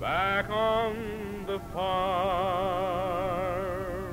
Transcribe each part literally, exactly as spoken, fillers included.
back on the farm.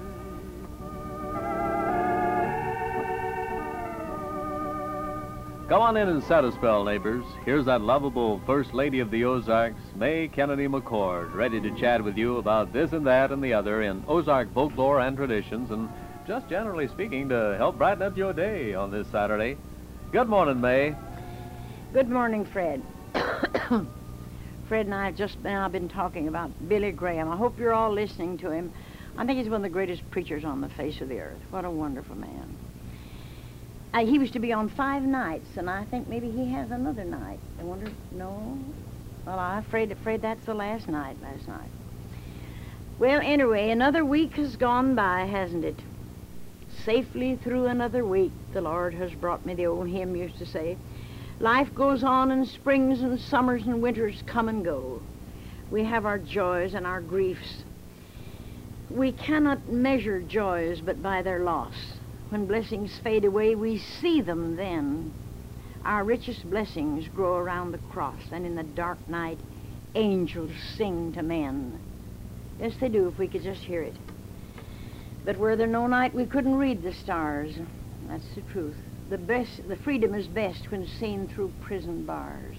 Come on in and set a spell, neighbors. Here's that lovable First Lady of the Ozarks, May Kennedy McCord, ready to chat with you about this and that and the other in Ozark folklore and traditions, and just generally speaking, to help brighten up your day on this Saturday. Good morning, May. Good morning, Fred. Fred and I have just now been talking about Billy Graham. I hope you're all listening to him. I think he's one of the greatest preachers on the face of the earth. What a wonderful man. Uh, he was to be on five nights, and I think maybe he has another night. I wonder, no? Well, I'm afraid, afraid that's the last night, last night. Well, anyway, another week has gone by, hasn't it? Safely through another week, the Lord has brought me, the old hymn used to say. Life goes on, and springs and summers and winters come and go. We have our joys and our griefs. We cannot measure joys but by their loss. When blessings fade away, we see them then. Our richest blessings grow around the cross, and in the dark night, angels sing to men. Yes, they do, if we could just hear it. But were there no night, we couldn't read the stars. That's the truth. The best, the freedom is best when seen through prison bars.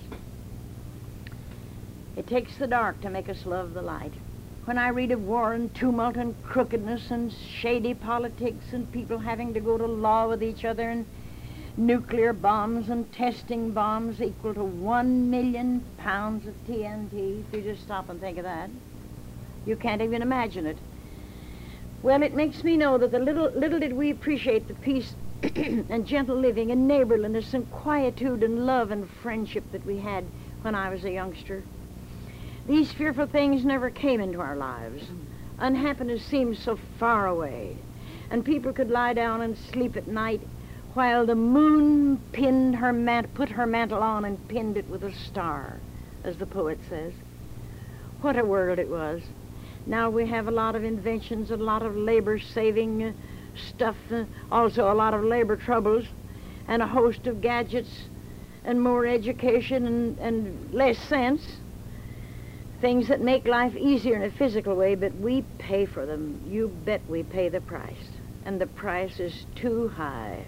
It takes the dark to make us love the light. When I read of war and tumult and crookedness and shady politics and people having to go to law with each other and nuclear bombs and testing bombs equal to one million pounds of T N T, if you just stop and think of that, you can't even imagine it. Well, it makes me know that the little, little did we appreciate the peace and gentle living and neighborliness and quietude and love and friendship that we had when I was a youngster. These fearful things never came into our lives. Unhappiness seemed so far away, and people could lie down and sleep at night while the moon pinned her mant- put her mantle on and pinned it with a star, as the poet says. What a world it was. Now we have a lot of inventions, a lot of labor-saving uh, stuff, uh, also a lot of labor troubles, and a host of gadgets, and more education and, and less sense. Things that make life easier in a physical way, but we pay for them. You bet we pay the price. And the price is too high.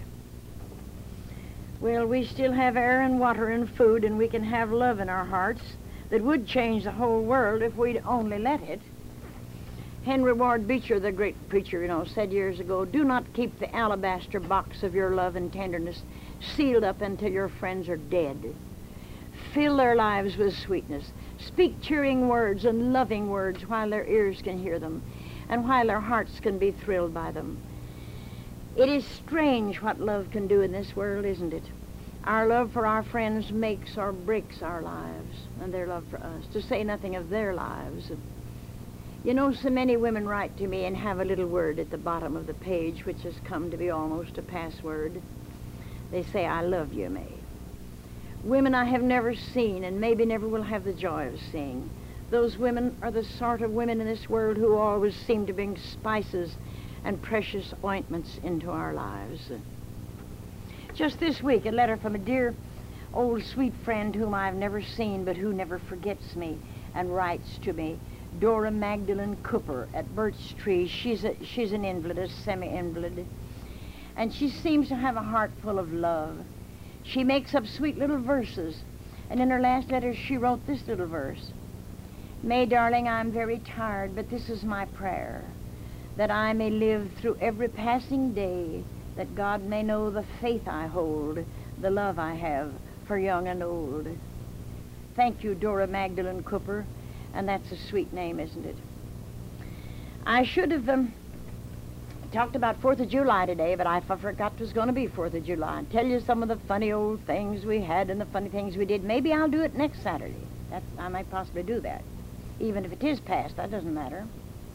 Well, we still have air and water and food, and we can have love in our hearts that would change the whole world if we'd only let it. Henry Ward Beecher, the great preacher, you know, said years ago, do not keep the alabaster box of your love and tenderness sealed up until your friends are dead. Fill their lives with sweetness. Speak cheering words and loving words while their ears can hear them and while their hearts can be thrilled by them. It is strange what love can do in this world, isn't it? Our love for our friends makes or breaks our lives, and their love for us, to say nothing of their lives. You know, so many women write to me and have a little word at the bottom of the page which has come to be almost a password. They say, I love you, May. Women I have never seen and maybe never will have the joy of seeing. Those women are the sort of women in this world who always seem to bring spices and precious ointments into our lives. Just this week, a letter from a dear old sweet friend whom I've never seen but who never forgets me and writes to me, Dora Magdalene Cooper at Birch Tree. She's, a, she's an invalid, a semi-invalid, and she seems to have a heart full of love. She makes up sweet little verses, and in her last letter she wrote this little verse. May, darling, I'm very tired, but this is my prayer, that I may live through every passing day, that God may know the faith I hold, the love I have for young and old. Thank you, Dora Magdalene Cooper, and that's a sweet name, isn't it? I should have um, talked about fourth of July today, but I forgot it was going to be fourth of July. And tell you some of the funny old things we had and the funny things we did. Maybe I'll do it next Saturday. That, I might possibly do that. Even if it is past, that doesn't matter.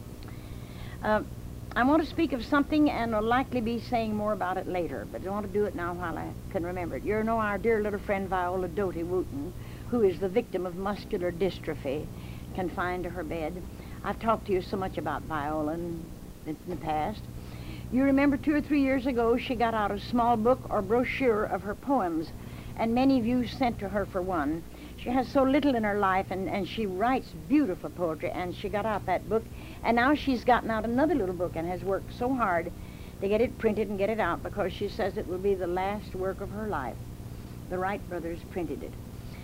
Uh, I want to speak of something, and I'll likely be saying more about it later, but I want to do it now while I can remember it. You know our dear little friend Viola Doty Wooten, who is the victim of muscular dystrophy, confined to her bed. I've talked to you so much about Viola in, in the past. You remember two or three years ago she got out a small book or brochure of her poems, and many of you sent to her for one. She has so little in her life, and, and she writes beautiful poetry, and she got out that book, and now she's gotten out another little book and has worked so hard to get it printed and get it out because she says it will be the last work of her life. The Wright brothers printed it.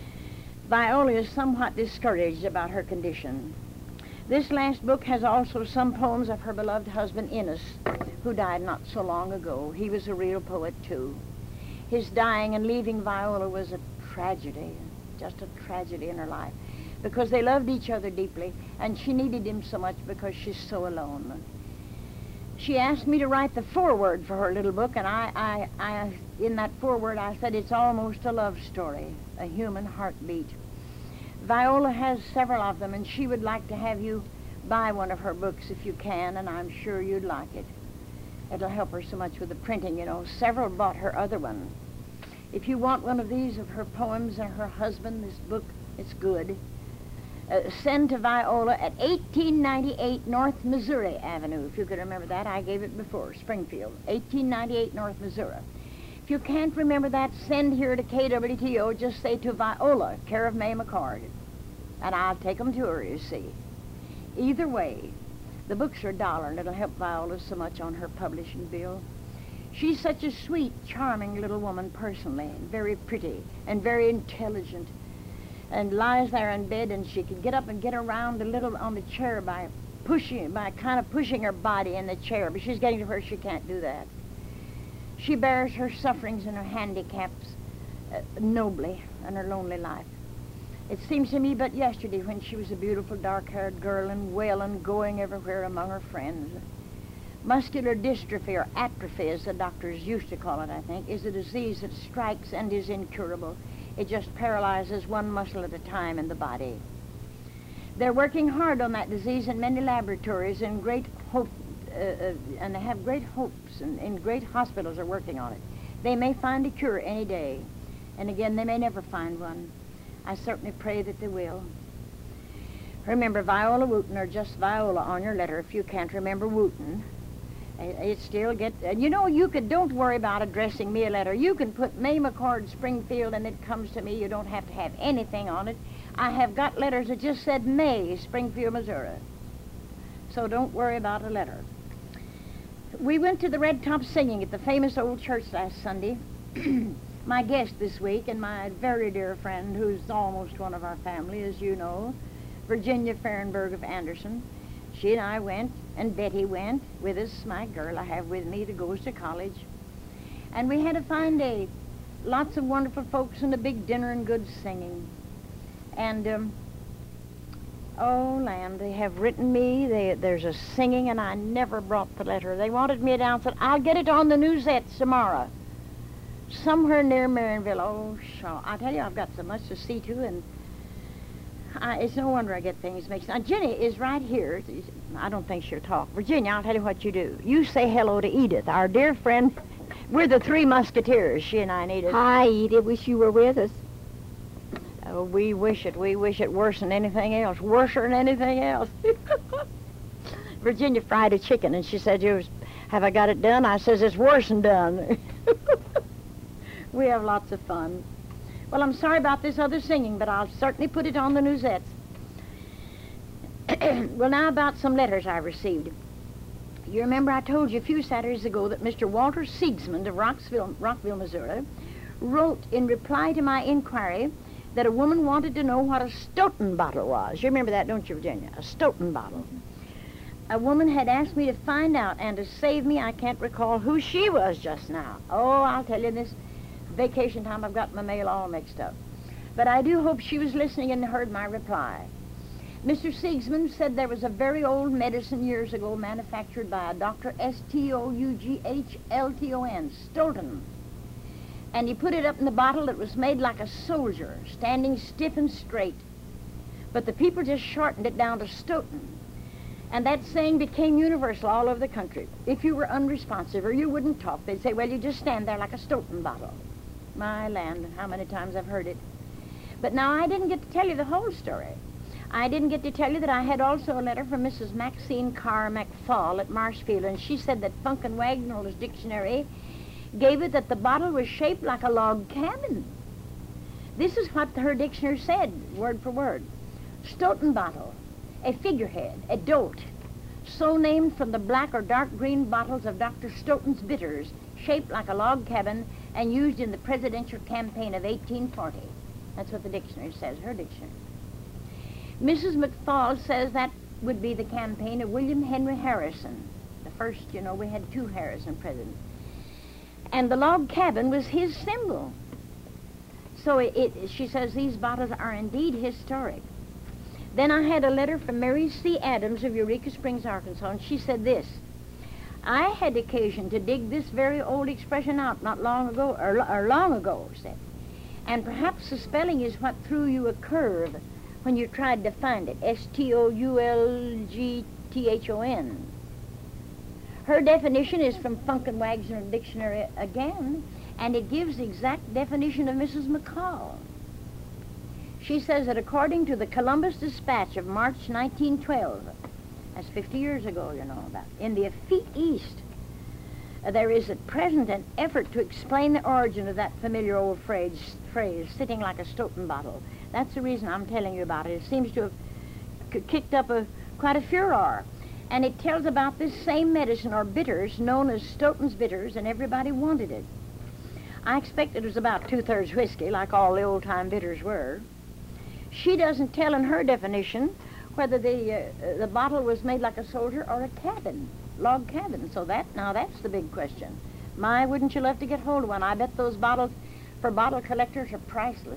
Viola is somewhat discouraged about her condition. This last book has also some poems of her beloved husband, Innes, who died not so long ago. He was a real poet, too. His dying and leaving Viola was a tragedy, just a tragedy in her life, because they loved each other deeply, and she needed him so much because she's so alone. She asked me to write the foreword for her little book, and I, I, I, in that foreword, I said it's almost a love story, a human heartbeat. Viola has several of them, and she would like to have you buy one of her books if you can, and I'm sure you'd like it. It'll help her so much with the printing, you know. Several bought her other one. If you want one of these of her poems and her husband, this book, it's good. Uh, send to Viola at eighteen ninety-eight North Missouri Avenue. If you could remember that, I gave it before, Springfield, eighteen ninety-eight North Missouri. If you can't remember that, send here to K W T O. Just say to Viola, care of May McCord, and I'll take them to her, you see. Either way, the books are a dollar, and it'll help Viola so much on her publishing bill. She's such a sweet, charming little woman personally, and very pretty, and very intelligent, and lies there in bed, and she can get up and get around a little on the chair by pushing, by kind of pushing her body in the chair, but she's getting to where she can't do that. She bears her sufferings and her handicaps uh, nobly in her lonely life. It seems to me but yesterday when she was a beautiful dark-haired girl and well and going everywhere among her friends. Muscular dystrophy, or atrophy as the doctors used to call it, I think, is a disease that strikes and is incurable. It just paralyzes one muscle at a time in the body. They're working hard on that disease in many laboratories, and great hope, uh, uh, and they have great hopes, and, and great hospitals are working on it. They may find a cure any day, and again, they may never find one. I certainly pray that they will. Remember Viola Wooten, or just Viola on your letter if you can't remember Wooten. It still gets, and you know, you could, don't worry about addressing me a letter. You can put May McCord, Springfield, and it comes to me. You don't have to have anything on it. I have got letters that just said May, Springfield, Missouri. So don't worry about a letter. We went to the Red Top singing at the famous old church last Sunday. My guest this week, and my very dear friend, who's almost one of our family, as you know, Virginia Fahrenberg of Anderson. She and I went, and Betty went with us, my girl I have with me that goes to college. And we had a fine day. Lots of wonderful folks and a big dinner and good singing. And, um, oh, land, they have written me. They, there's a singing, and I never brought the letter. They wanted me down, said, I'll get it on the Newsettes tomorrow. Somewhere near Marionville. Oh, Shaw. I tell you, I've got so much to see to, and I, it's no wonder I get things mixed. Now, Jenny is right here. I don't think she'll talk. Virginia, I'll tell you what you do. You say hello to Edith, our dear friend. We're the Three Musketeers, she and I and Edith. Hi, Edith. Wish you were with us. Oh, we wish it. We wish it worse than anything else. Worser than anything else. Virginia fried a chicken, and she said, "You was, have I got it done?" I says, it's worse than done. We have lots of fun. Well, I'm sorry about this other singing, but I'll certainly put it on the Newsettes. Well, now about some letters I received. You remember I told you a few Saturdays ago that Mister Walter Siegsmund of Rockville, Rockville, Missouri, wrote in reply to my inquiry that a woman wanted to know what a Stoughton bottle was. You remember that, don't you, Virginia? A Stoughton bottle. A woman had asked me to find out, and to save me, I can't recall who she was just now. Oh, I'll tell you this. Vacation time, I've got my mail all mixed up. But I do hope she was listening and heard my reply. Mister Siegsmund said there was a very old medicine years ago manufactured by a Doctor S T O U G H L T O N, Stoughton. And he put it up in the bottle that was made like a soldier, standing stiff and straight. But the people just shortened it down to Stoughton. And that saying became universal all over the country. If you were unresponsive or you wouldn't talk, they'd say, well, you just stand there like a Stoughton bottle. My land, how many times I've heard it. But now I didn't get to tell you the whole story. I didn't get to tell you that I had also a letter from Missus Maxine Carr McFall at Marshfield, and she said that Funk and Wagnall's dictionary gave it that the bottle was shaped like a log cabin. This is what her dictionary said, word for word. Stoughton bottle, a figurehead, a dote, so named from the black or dark green bottles of Doctor Stoughton's bitters, shaped like a log cabin and used in the presidential campaign of eighteen forty. That's what the dictionary says, her dictionary. Missus McFall says that would be the campaign of William Henry Harrison. The first, you know, we had two Harrison presidents. And the log cabin was his symbol. So it, it, she says these bottles are indeed historic. Then I had a letter from Mary C. Adams of Eureka Springs, Arkansas, and she said this: I had occasion to dig this very old expression out not long ago, or, or long ago, said, and perhaps the spelling is what threw you a curve when you tried to find it, S T O U L G T H O N. Her definition is from Funk and Wagner Dictionary again, and it gives the exact definition of Missus McCall. She says that according to the Columbus Dispatch of March nineteen twelve, that's fifty years ago, you know, about, in the Effete East, uh, there is at present an effort to explain the origin of that familiar old phrase, phrase, sitting like a Stoughton bottle. That's the reason I'm telling you about it. It seems to have c- kicked up a quite a furor. And it tells about this same medicine or bitters known as Stoughton's bitters, and everybody wanted it. I expect it was about two-thirds whiskey, like all the old-time bitters were. She doesn't tell in her definition whether the uh, the bottle was made like a soldier or a cabin, log cabin. So that, now that's the big question. My, wouldn't you love to get hold of one? I bet those bottles for bottle collectors are priceless.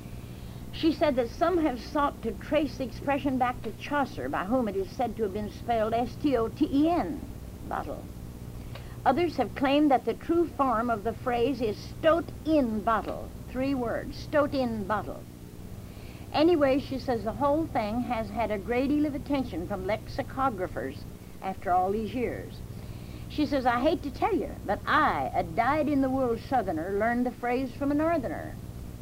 She said that some have sought to trace the expression back to Chaucer, by whom it is said to have been spelled S T O T E N, bottle. Others have claimed that the true form of the phrase is stote in bottle, three words, stote in bottle. Anyway, she says the whole thing has had a great deal of attention from lexicographers after all these years. She says, I hate to tell you, but I, a dyed-in-the-wool southerner, learned the phrase from a northerner.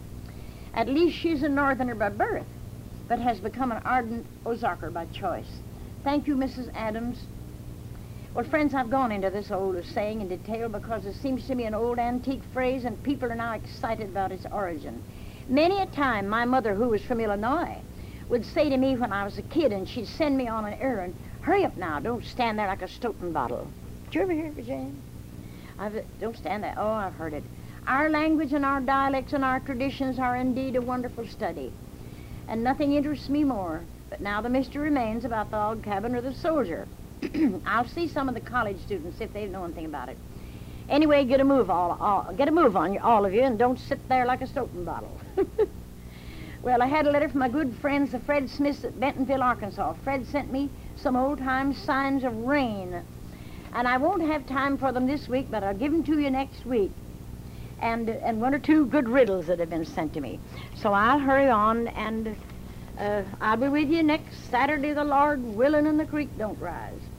At least she's a northerner by birth, but has become an ardent Ozarker by choice. Thank you, Missus Adams. Well, friends, I've gone into this old saying in detail because it seems to me an old antique phrase, and people are now excited about its origin. Many a time, my mother, who was from Illinois, would say to me when I was a kid, and she'd send me on an errand, hurry up now, don't stand there like a Stoughton bottle. Did you ever hear it, Virginia? I've, don't stand there. Oh, I've heard it. Our language and our dialects and our traditions are indeed a wonderful study, and nothing interests me more. But now the mystery remains about the log cabin or the soldier. I'll see some of the college students if they know anything about it. Anyway, get a move, all, all get a move on you, all of you, and don't sit there like a Stoughton bottle. Well, I had a letter from my good friends, the Fred Smiths at Bentonville, Arkansas. Fred sent me some old-time signs of rain, and I won't have time for them this week, but I'll give them to you next week. And, and one or two good riddles that have been sent to me. So I'll hurry on, and uh, I'll be with you next Saturday, the Lord willing, and the creek don't rise.